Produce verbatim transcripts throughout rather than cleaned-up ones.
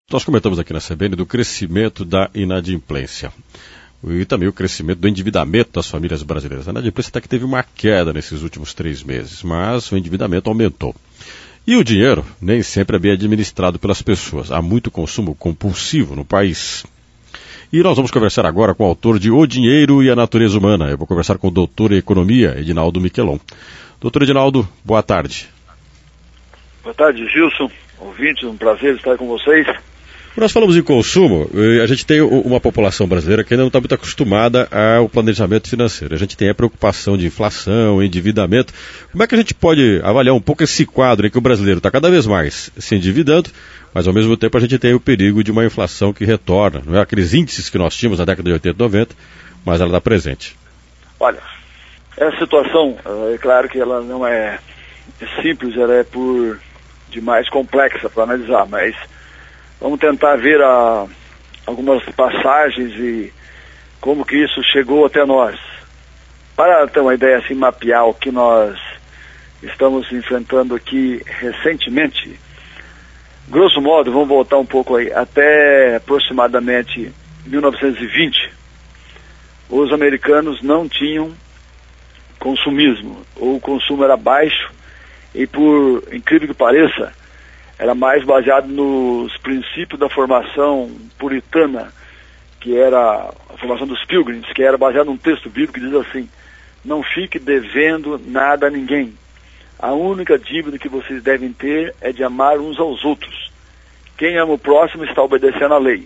Nós comentamos aqui na C B N do crescimento da inadimplência e também o crescimento do endividamento das famílias brasileiras. A inadimplência até que teve uma queda nesses últimos três meses, mas o endividamento aumentou. E o dinheiro nem sempre é bem administrado pelas pessoas. Há muito consumo compulsivo no país. E nós vamos conversar agora com o autor de O Dinheiro e a Natureza Humana. Eu vou conversar com o doutor em Economia, Edinaldo Miquelon. Doutor Edinaldo, boa tarde. Boa tarde, Gilson. Ouvintes, um prazer estar com vocês. Nós falamos em consumo, a gente tem uma população brasileira que ainda não está muito acostumada ao planejamento financeiro. A gente tem a preocupação de inflação, endividamento. Como é que a gente pode avaliar um pouco esse quadro em que o brasileiro está cada vez mais se endividando, mas ao mesmo tempo a gente tem o perigo de uma inflação que retorna, não é aqueles índices que nós tínhamos na década de oitenta e noventa, mas ela está presente. Olha, essa situação, é claro que ela não é simples, ela é por demais complexa para analisar, mas vamos tentar ver a, algumas passagens e como que isso chegou até nós. Para ter uma ideia, assim, mapear o que nós estamos enfrentando aqui recentemente, grosso modo, vamos voltar um pouco aí, até aproximadamente mil novecentos e vinte, os americanos não tinham consumismo, ou o consumo era baixo e, por incrível que pareça, era mais baseado nos princípios da formação puritana, que era a formação dos Pilgrims, que era baseado num texto bíblico que diz assim: não fique devendo nada a ninguém. A única dívida que vocês devem ter é de amar uns aos outros. Quem ama o próximo está obedecendo à lei.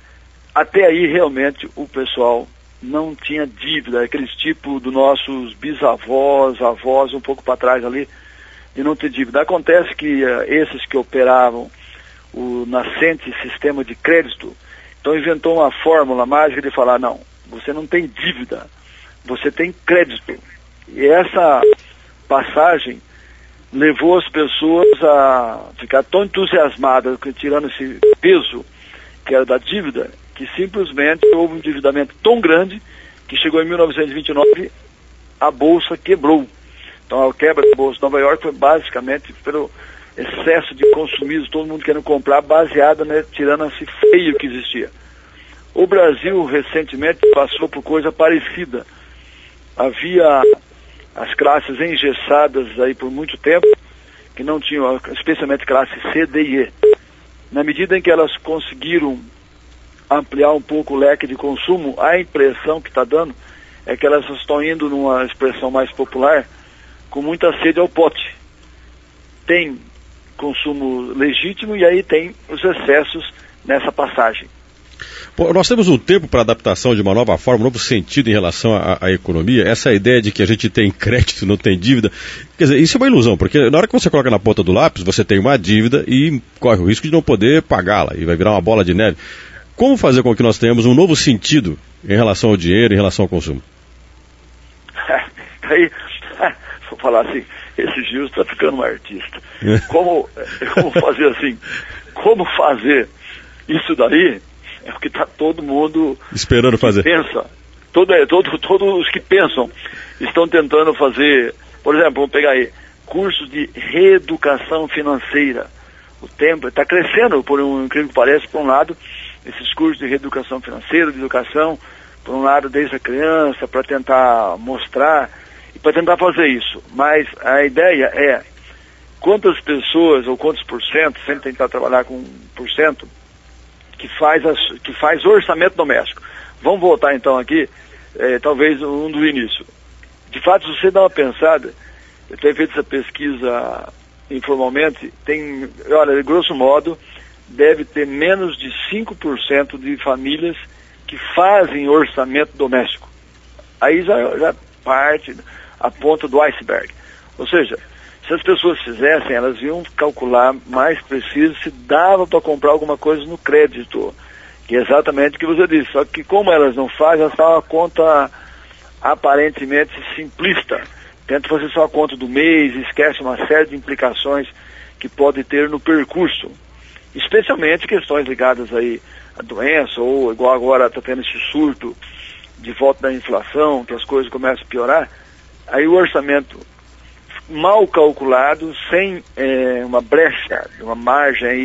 Até aí, realmente, o pessoal não tinha dívida, aqueles tipos dos nossos bisavós, avós, um pouco para trás ali, de não ter dívida. Acontece que uh, esses que operavam o nascente sistema de crédito, então inventou uma fórmula mágica de falar: não, você não tem dívida, você tem crédito. E essa passagem levou as pessoas a ficar tão entusiasmadas, tirando esse peso que era da dívida, que simplesmente houve um endividamento tão grande que chegou em mil novecentos e vinte e nove, a Bolsa quebrou. Então a quebra da Bolsa de Nova York foi basicamente pelo excesso de consumismo, todo mundo querendo comprar, baseada, né, tirando esse freio que existia. O Brasil recentemente passou por coisa parecida. Havia as classes engessadas aí por muito tempo, que não tinham, especialmente classe C, D e E. Na medida em que elas conseguiram ampliar um pouco o leque de consumo, a impressão que está dando é que elas estão indo, numa expressão mais popular, com muita sede ao pote. Tem consumo legítimo e aí tem os excessos nessa passagem. Bom, nós temos um tempo para adaptação de uma nova forma, um novo sentido em relação à, à economia. Essa ideia de que a gente tem crédito, não tem dívida, quer dizer, isso é uma ilusão, porque na hora que você coloca na ponta do lápis, você tem uma dívida e corre o risco de não poder pagá-la, e vai virar uma bola de neve. Como fazer com que nós tenhamos um novo sentido em relação ao dinheiro, em relação ao consumo? Aí, vou falar assim, esse Gil está ficando um artista. Como, como fazer assim? Como fazer isso daí? É o que está todo mundo esperando fazer. Pensa. Todo, todo, todos os que pensam estão tentando fazer, por exemplo, vamos pegar aí, cursos de reeducação financeira. O tempo está crescendo, por um incrível que pareça, por um lado, esses cursos de reeducação financeira, de educação, por um lado, desde a criança, para tentar mostrar e para tentar fazer isso. Mas a ideia é quantas pessoas, ou quantos por cento, sempre tentar trabalhar com um por cento, que faz, as, que faz orçamento doméstico. Vamos voltar então aqui, é, talvez um do início. De fato, se você dá uma pensada, eu tenho feito essa pesquisa informalmente, tem, olha, de grosso modo, deve ter menos de cinco por cento de famílias que fazem orçamento doméstico. Aí já, já parte a ponta do iceberg. Ou seja, se as pessoas fizessem, elas iam calcular mais preciso se dava para comprar alguma coisa no crédito, que é exatamente o que você disse. Só que como elas não fazem, elas fazem uma conta aparentemente simplista. Tenta fazer só a conta do mês, esquece uma série de implicações que pode ter no percurso. Especialmente questões ligadas aí à doença, ou igual agora está tendo esse surto de volta da inflação, que as coisas começam a piorar. Aí o orçamento mal calculado, sem é, uma brecha, uma margem aí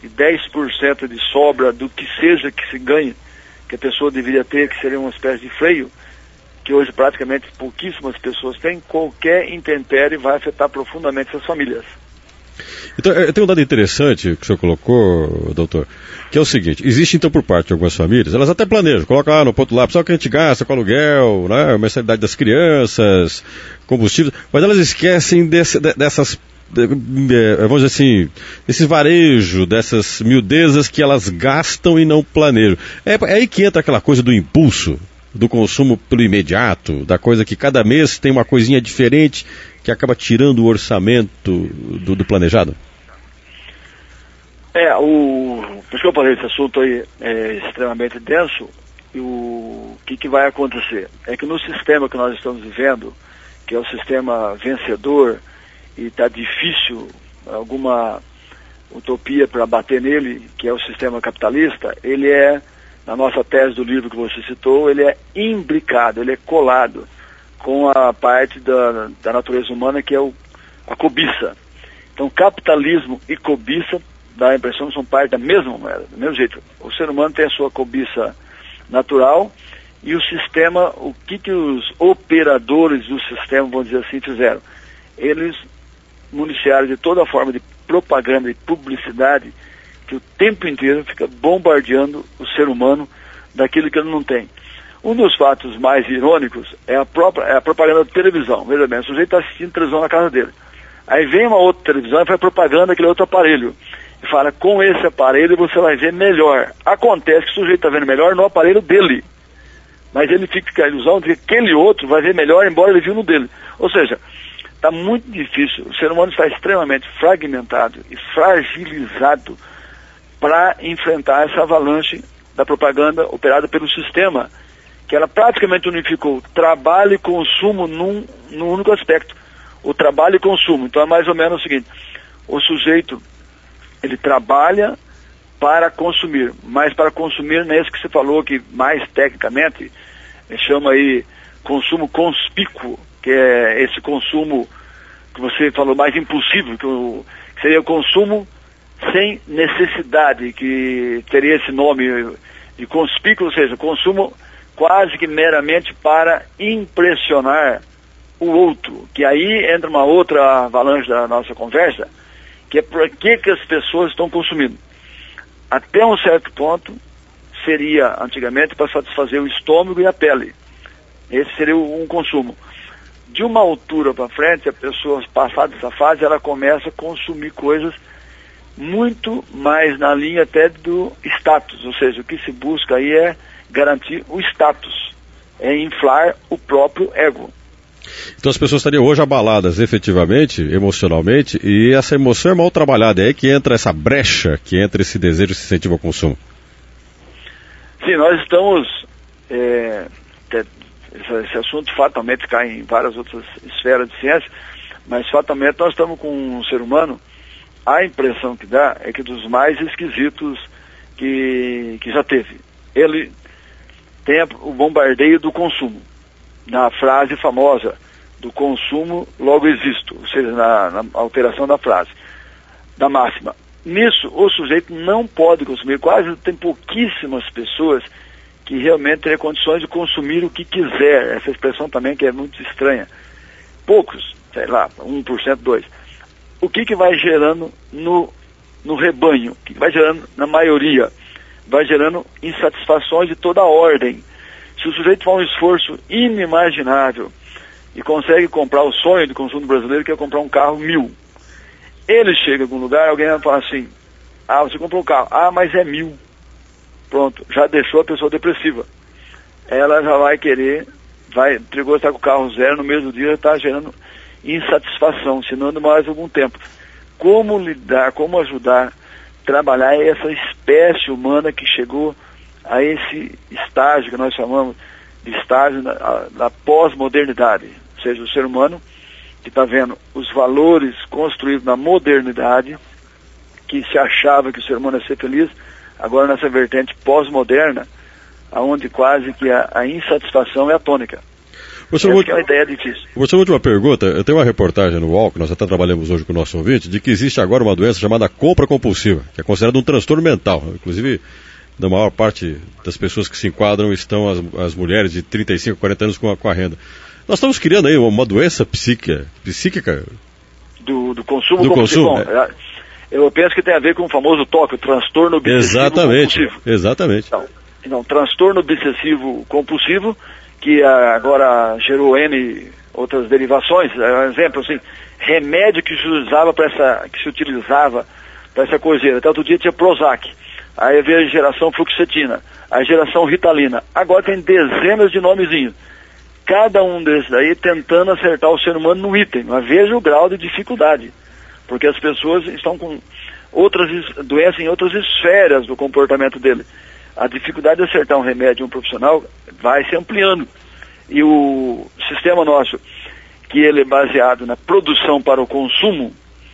e dez por cento de sobra do que seja que se ganhe, que a pessoa deveria ter, que seria uma espécie de freio, que hoje praticamente pouquíssimas pessoas têm, qualquer intempérie vai afetar profundamente essas famílias. Então, tem um dado interessante que o senhor colocou, doutor, que é o seguinte: existe então por parte de algumas famílias, elas até planejam, colocam lá no ponto lá, só o que a gente gasta com aluguel, né, mensalidade das crianças, combustível, mas elas esquecem desse, dessas, vamos dizer assim, desses varejos, dessas miudezas que elas gastam e não planejam. É, é aí que entra aquela coisa do impulso, do consumo pelo imediato, da coisa que cada mês tem uma coisinha diferente que acaba tirando o orçamento do, do planejado? É, o, por isso que eu falei, esse assunto aí é extremamente denso, e o que, que vai acontecer? É que no sistema que nós estamos vivendo, que é o sistema vencedor, e está difícil alguma utopia para bater nele, que é o sistema capitalista, ele é, na nossa tese do livro que você citou, ele é imbricado, ele é colado com a parte da, da natureza humana, que é o, a cobiça. Então, capitalismo e cobiça, dá a impressão que são parte da mesma moeda, do mesmo jeito. O ser humano tem a sua cobiça natural, e o sistema, o que, que os operadores do sistema, vamos dizer assim, fizeram? Eles municiaram de toda forma de propaganda e publicidade, que o tempo inteiro fica bombardeando o ser humano daquilo que ele não tem. Um dos fatos mais irônicos é a própria é a propaganda da televisão. Veja bem, o sujeito está assistindo televisão na casa dele. Aí vem uma outra televisão e faz propaganda daquele outro aparelho. E fala, com esse aparelho você vai ver melhor. Acontece que o sujeito está vendo melhor no aparelho dele. Mas ele fica com a ilusão de que aquele outro vai ver melhor, embora ele viu no dele. Ou seja, está muito difícil. O ser humano está extremamente fragmentado e fragilizado para enfrentar essa avalanche da propaganda operada pelo sistema, que ela praticamente unificou trabalho e consumo num, num único aspecto. O trabalho e consumo. Então é mais ou menos o seguinte: o sujeito, ele trabalha para consumir, mas para consumir não é isso que você falou, que mais tecnicamente chama aí consumo conspícuo, que é esse consumo que você falou mais impulsivo, que, o, que seria o consumo sem necessidade, que teria esse nome de conspícuo, ou seja, consumo quase que meramente para impressionar o outro, que aí entra uma outra avalanche da nossa conversa, que é por que, que as pessoas estão consumindo. Até um certo ponto, seria, antigamente, para satisfazer o estômago e a pele. Esse seria um consumo. De uma altura para frente, a pessoa, passada essa fase, ela começa a consumir coisas muito mais na linha até do status, ou seja, o que se busca aí é garantir o status, é inflar o próprio ego. Então as pessoas estariam hoje abaladas efetivamente, emocionalmente, e essa emoção é mal trabalhada, é aí que entra essa brecha, que entra esse desejo, esse incentivo ao consumo. Sim, nós estamos, é, esse assunto fatalmente cai em várias outras esferas de ciência, mas fatalmente nós estamos com um ser humano, a impressão que dá é que dos mais esquisitos que, que já teve. Ele tem o bombardeio do consumo, na frase famosa, do consumo logo existo, ou seja, na, na alteração da frase, da máxima. Nisso, o sujeito não pode consumir, quase tem pouquíssimas pessoas que realmente teriam condições de consumir o que quiser, essa expressão também que é muito estranha. Poucos, sei lá, um por cento, dois por cento. O que que vai gerando no, no rebanho? O que vai gerando na maioria? Vai gerando insatisfações de toda a ordem. Se o sujeito faz um esforço inimaginável e consegue comprar o sonho do consumo brasileiro, que é comprar um carro mil, ele chega em algum lugar, alguém vai falar assim, ah, você comprou um carro, ah, mas é mil. Pronto, já deixou a pessoa depressiva. Ela já vai querer, vai, entregou, está com o carro zero, no mesmo dia está gerando insatisfação, se não mais algum tempo. Como lidar, como ajudar, trabalhar essa espécie humana que chegou a esse estágio que nós chamamos de estágio da, da pós-modernidade, ou seja, o ser humano que está vendo os valores construídos na modernidade, que se achava que o ser humano ia ser feliz, agora nessa vertente pós-moderna, onde quase que a, a insatisfação é a tônica. Essa é uma ideia difícil. Você, última pergunta, eu tenho uma reportagem no U O L, que nós até trabalhamos hoje com o nosso ouvinte, de que existe agora uma doença chamada compra compulsiva, que é considerada um transtorno mental. Inclusive, da maior parte das pessoas que se enquadram estão as, as mulheres de trinta e cinco, quarenta anos com a, com a renda. Nós estamos criando aí uma doença psíquica, psíquica? Do, do consumo do compulsivo. Consumo, Bom, é. Eu penso que tem a ver com o famoso T O C, o transtorno obsessivo exatamente, compulsivo. Exatamente. Então, então, transtorno obsessivo compulsivo, que agora gerou N outras derivações. Um exemplo, assim, remédio que se utilizava para essa, que se utilizava para essa coiseira. Até outro dia tinha Prozac. Aí veio a geração fluoxetina, a geração Ritalina. Agora tem dezenas de nomezinhos. Cada um desses aí tentando acertar o ser humano no item. Mas veja o grau de dificuldade. Porque as pessoas estão com outras doenças em outras esferas do comportamento dele. A dificuldade de acertar um remédio, um profissional, vai se ampliando. E o sistema nosso, que ele é baseado na produção para o consumo,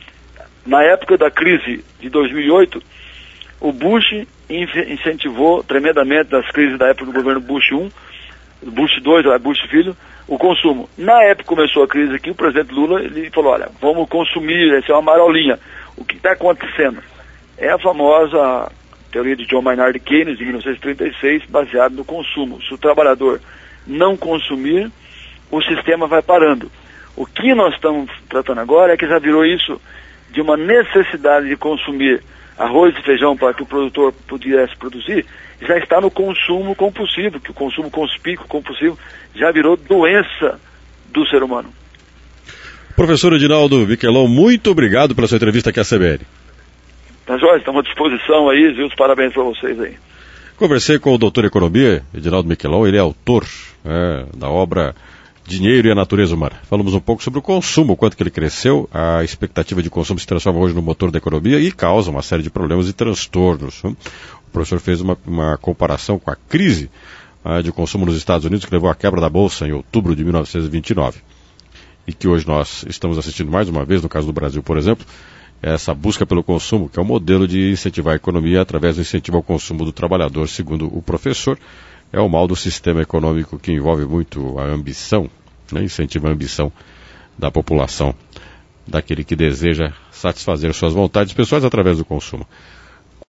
na época da crise de dois mil e oito, o Bush incentivou tremendamente, das crises da época do governo Bush um, Bush dois, Bush filho, o consumo. Na época que começou a crise aqui, o presidente Lula, ele falou, olha, vamos consumir, essa é uma marolinha. O que está acontecendo? É a famosa teoria de John Maynard Keynes, de mil novecentos e trinta e seis, baseada no consumo. Se o trabalhador não consumir, o sistema vai parando. O que nós estamos tratando agora é que já virou isso de uma necessidade de consumir arroz e feijão para que o produtor pudesse produzir, já está no consumo compulsivo, que o consumo conspícuo compulsivo já virou doença do ser humano. Professor Edinaldo Miquelon, muito obrigado pela sua entrevista aqui à C B N. Tá, Jorge, estamos à disposição aí, viu? Os parabéns para vocês aí. Conversei com o doutor em Economia, Edinaldo Miquelon, ele é autor é, da obra Dinheiro e a Natureza Humana. Falamos um pouco sobre o consumo, o quanto que ele cresceu, a expectativa de consumo se transforma hoje no motor da economia e causa uma série de problemas e transtornos. O professor fez uma, uma comparação com a crise uh, de consumo nos Estados Unidos, que levou à quebra da Bolsa em outubro de mil novecentos e vinte e nove. E que hoje nós estamos assistindo mais uma vez, no caso do Brasil, por exemplo, essa busca pelo consumo, que é o modelo de incentivar a economia através do incentivo ao consumo do trabalhador, segundo o professor, é o mal do sistema econômico que envolve muito a ambição, né, incentiva a ambição da população, daquele que deseja satisfazer suas vontades pessoais através do consumo.